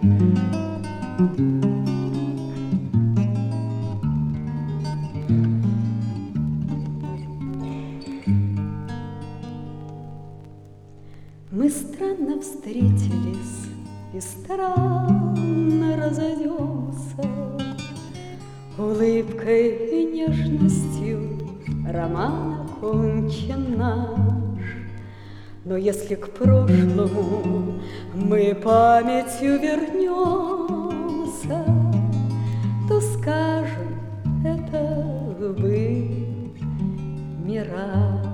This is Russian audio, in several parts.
Мы странно встретились и странно разойдемся, улыбкой и нежностью роман окончен наш. Но если к прошлому мы памятью вернемся, то скажем, это был мираж.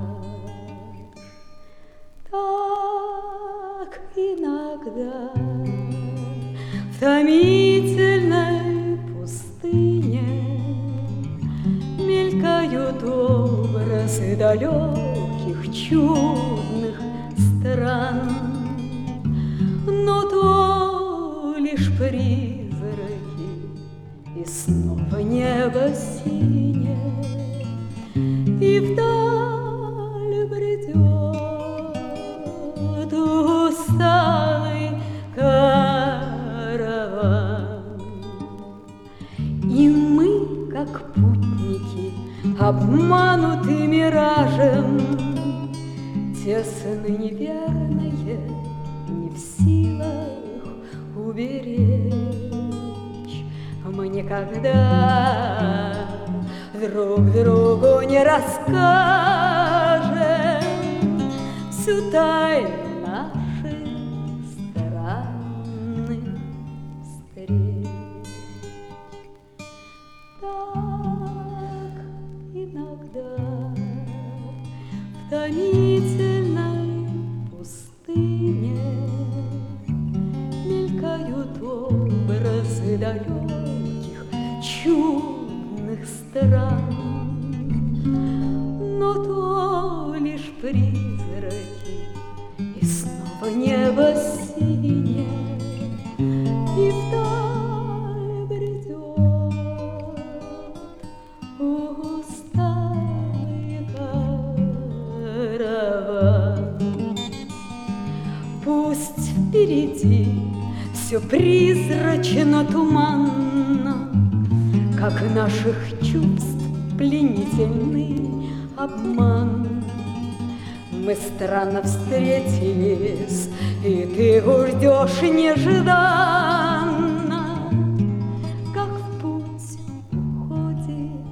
Так иногда в томительной пустыне мелькают образы далеких чудных стран, но то лишь призраки, и снова небо синее, и вдаль бредет усталый караван. И мы, как путники, обмануты миражем, те сны неверные не в силах уберечь. Мы никогда друг другу не расскажем всю тайну наших странных встреч. Так иногда в томительной пустыне мелькают образы далеких чудных стран, но то лишь призраки, и снова небо синее, и вдаль бредет усталый караван. Пусть впереди все призрачно туманно, как наших чувств пленительный обман. Мы странно встретились, и ты уйдешь нежданно, как в путь уходит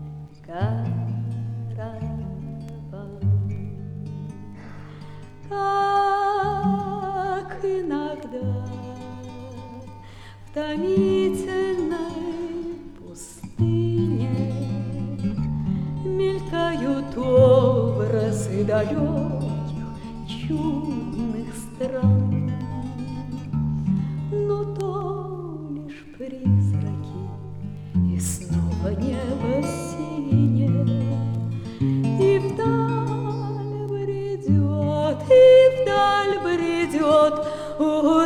караван. Как иногда в томительной пустыне мелькают образы далеких чудных стран, но то лишь призраки, и снова небо синее, и вдаль бредет